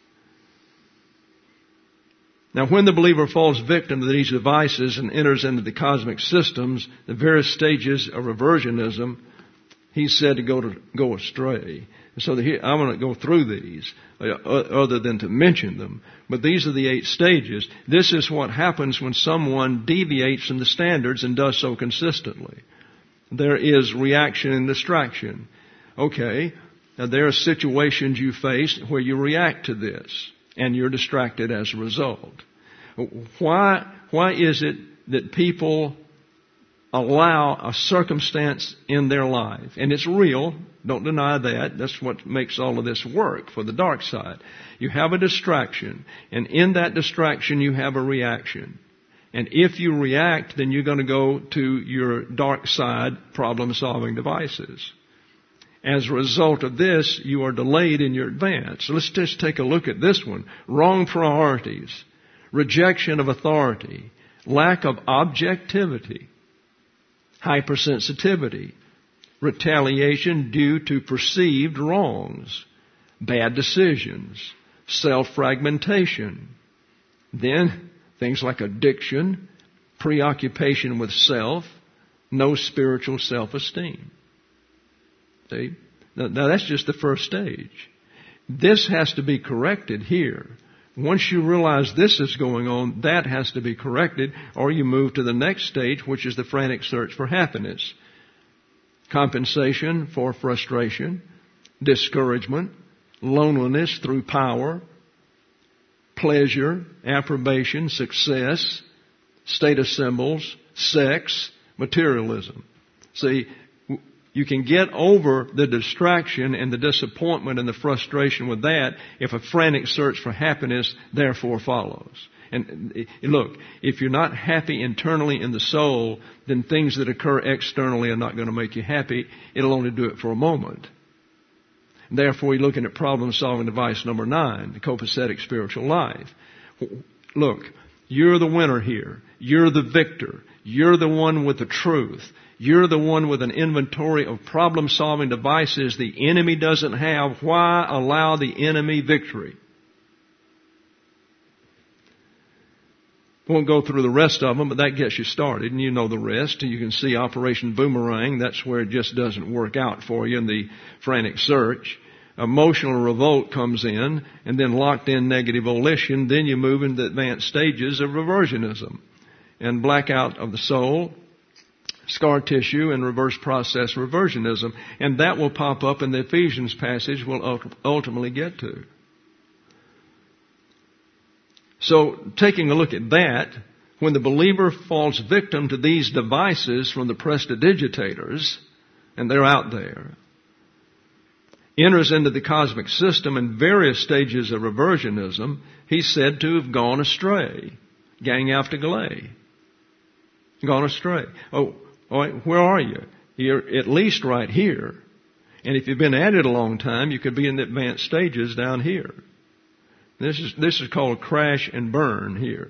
Now, when the believer falls victim to these devices and enters into the cosmic systems, the various stages of reversionism, he's said to go to go astray. So the, I'm going to go through these, uh, other than to mention them. But these are the eight stages. This is what happens when someone deviates from the standards and does so consistently. There is reaction and distraction. Okay, now there are situations you face where you react to this, and you're distracted as a result. Why, why is it that people allow a circumstance in their life? And it's real. Don't deny that. That's what makes all of this work for the dark side. You have a distraction, and in that distraction you have a reaction. And if you react, then you're going to go to your dark side problem-solving devices. As a result of this, you are delayed in your advance. So let's just take a look at this one. Wrong priorities, rejection of authority, lack of objectivity, hypersensitivity, retaliation due to perceived wrongs, bad decisions, self-fragmentation. Then things like addiction, preoccupation with self, no spiritual self-esteem. See? Now that's just the first stage. This has to be corrected here. Once you realize this is going on, that has to be corrected, or you move to the next stage, which is the frantic search for happiness. Compensation for frustration, discouragement, loneliness through power, pleasure, approbation, success, status symbols, sex, materialism. See, you can get over the distraction and the disappointment and the frustration with that if a frantic search for happiness therefore follows. And look, if you're not happy internally in the soul, then things that occur externally are not going to make you happy. It'll only do it for a moment. Therefore, you're looking at problem-solving device number nine, the copacetic spiritual life. Look, you're the winner here. You're the victor. You're the one with the truth. You're the one with an inventory of problem-solving devices the enemy doesn't have. Why allow the enemy victory? Won't go through the rest of them, but that gets you started, and you know the rest. You can see Operation Boomerang. That's where it just doesn't work out for you in the frantic search. Emotional revolt comes in, and then locked in negative volition. Then you move into advanced stages of reversionism and blackout of the soul, scar tissue, and reverse process reversionism. And that will pop up in the Ephesians passage we'll ultimately get to. So, taking a look at that, when the believer falls victim to these devices from the prestidigitators, and they're out there, enters into the cosmic system in various stages of reversionism, he's said to have gone astray. Gang after Galay. Gone astray. Oh, oh, where are you? You're at least right here. And if you've been at it a long time, you could be in the advanced stages down here. This is, this is called crash and burn here.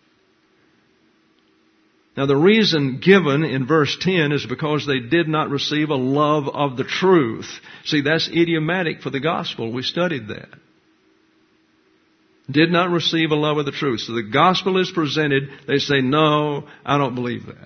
Now the reason given in verse ten is because they did not receive a love of the truth. See, that's idiomatic for the gospel. We studied that. Did not receive a love of the truth. So the gospel is presented. They say, no, I don't believe that.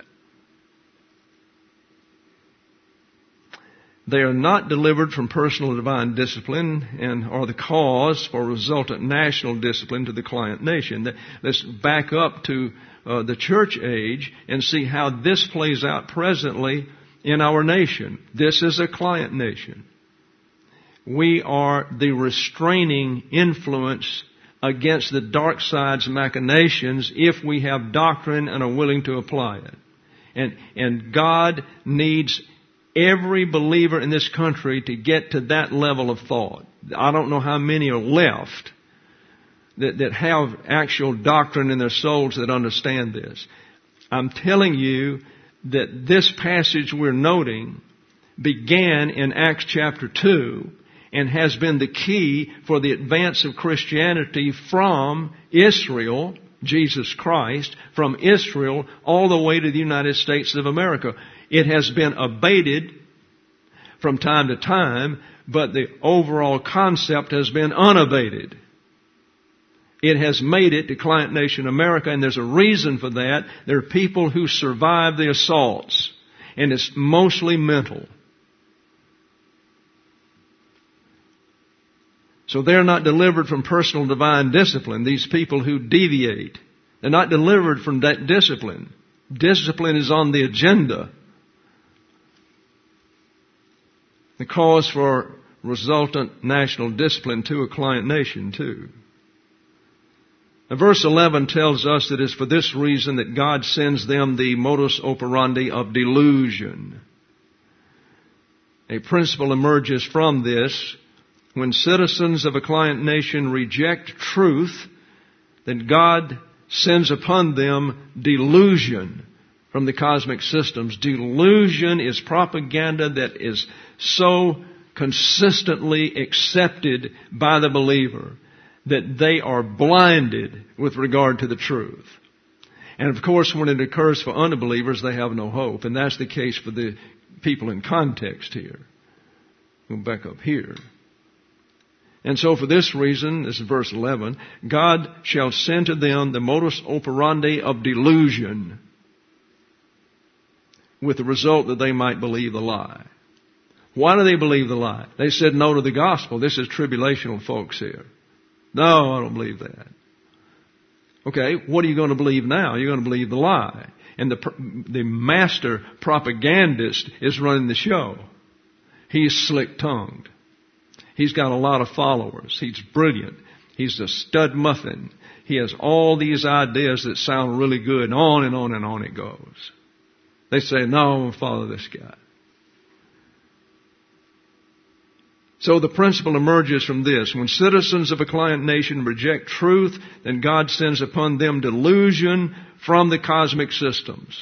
They are not delivered from personal divine discipline and are the cause for resultant national discipline to the client nation. Let's back up to uh, the church age and see how this plays out presently in our nation. This is a client nation. We are the restraining influence against the dark side's machinations if we have doctrine and are willing to apply it. And, and God needs every believer in this country to get to that level of thought. I don't know how many are left that, that have actual doctrine in their souls that understand this. I'm telling you that this passage we're noting began in Acts chapter two and has been the key for the advance of Christianity from Israel, Jesus Christ, from Israel all the way to the United States of America. It has been abated from time to time, but the overall concept has been unabated. It has made it to Client Nation America, and there's a reason for that. There are people who survive the assaults, and it's mostly mental. So they're not delivered from personal divine discipline, these people who deviate. They're not delivered from that discipline. Discipline is on the agenda. The cause for resultant national discipline to a client nation, too. Now, verse eleven tells us that it's for this reason that God sends them the modus operandi of delusion. A principle emerges from this. When citizens of a client nation reject truth, then God sends upon them delusion from the cosmic systems. Delusion is propaganda that is so consistently accepted by the believer that they are blinded with regard to the truth. And of course, when it occurs for unbelievers, they have no hope. And that's the case for the people in context here. Go back up here. And so for this reason, this is verse eleven, God shall send to them the modus operandi of delusion, with the result that they might believe the lie. Why do they believe the lie? They said no to the gospel. This is tribulational folks here. No, I don't believe that. Okay, what are you going to believe now? You're going to believe the lie. And the, the master propagandist is running the show. He's slick-tongued. He's got a lot of followers. He's brilliant. He's a stud muffin. He has all these ideas that sound really good, and on and on and on it goes. They say, no, I'm going to follow this guy. So the principle emerges from this. When citizens of a client nation reject truth, then God sends upon them delusion from the cosmic systems.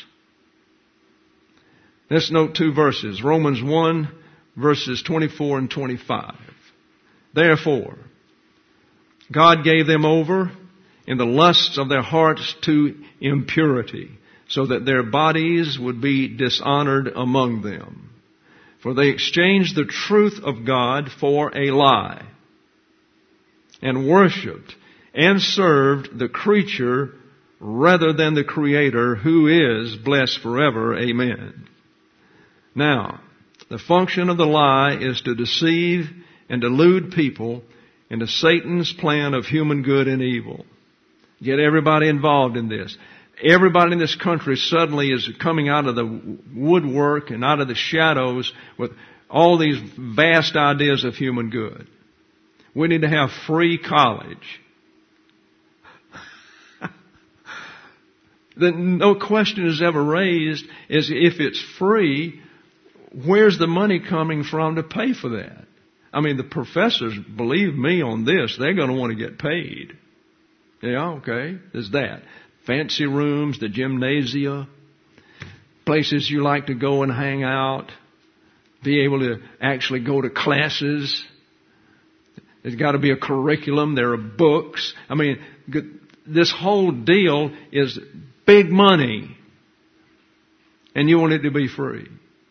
Let's note two verses. Romans one, verses twenty-four and twenty-five. Therefore, God gave them over in the lusts of their hearts to impurity, so that their bodies would be dishonored among them. For they exchanged the truth of God for a lie, and worshipped and served the creature rather than the Creator, who is blessed forever. Amen. Now, the function of the lie is to deceive and delude people into Satan's plan of human good and evil. Get everybody involved in this. Everybody in this country suddenly is coming out of the woodwork and out of the shadows with all these vast ideas of human good. We need to have free college. Then no question is ever raised is if it's free, where's the money coming from to pay for that? I mean, the professors, believe me on this, they're going to want to get paid. Yeah, okay, there's that. Fancy rooms, the gymnasia, places you like to go and hang out, be able to actually go to classes. There's got to be a curriculum. There are books. I mean, this whole deal is big money, and you want it to be free.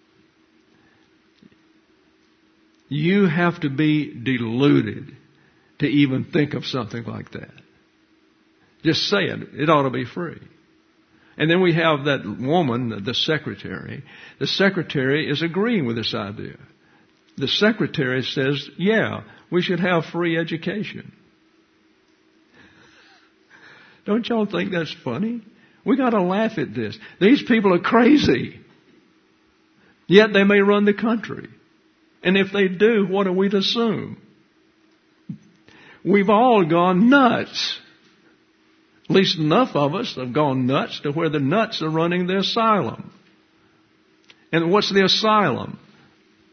You have to be deluded to even think of something like that. Just say it. It ought to be free. And then we have that woman, the secretary. The secretary is agreeing with this idea. The secretary says, yeah, we should have free education. Don't y'all think that's funny? We got to laugh at this. These people are crazy. Yet they may run the country. And if they do, what are we to assume? We've all gone nuts. At least enough of us have gone nuts to where the nuts are running the asylum. And what's the asylum?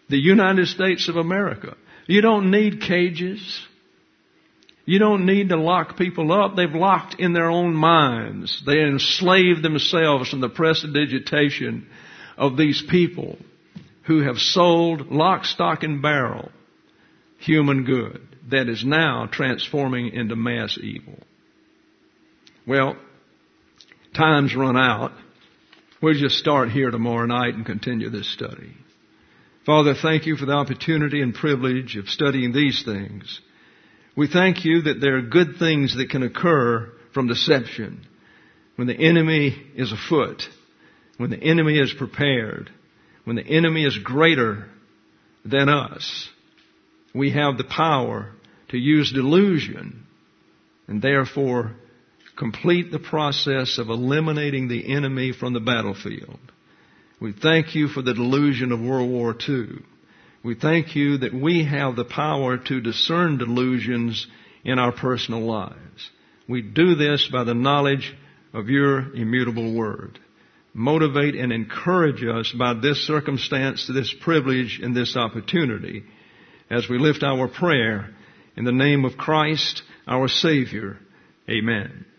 The United States of America. You don't need cages. You don't need to lock people up. They've locked in their own minds. They enslave themselves from the prestidigitation of these people who have sold lock, stock, and barrel human good that is now transforming into mass evil. Well, time's run out. We'll just start here tomorrow night and continue this study. Father, thank you for the opportunity and privilege of studying these things. We thank you that there are good things that can occur from deception. When the enemy is afoot, when the enemy is prepared, when the enemy is greater than us, we have the power to use delusion and therefore complete the process of eliminating the enemy from the battlefield. We thank you for the delusion of World War Two. We thank you that we have the power to discern delusions in our personal lives. We do this by the knowledge of your immutable word. Motivate and encourage us by this circumstance, this privilege, and this opportunity as we lift our prayer in the name of Christ, our Savior. Amen.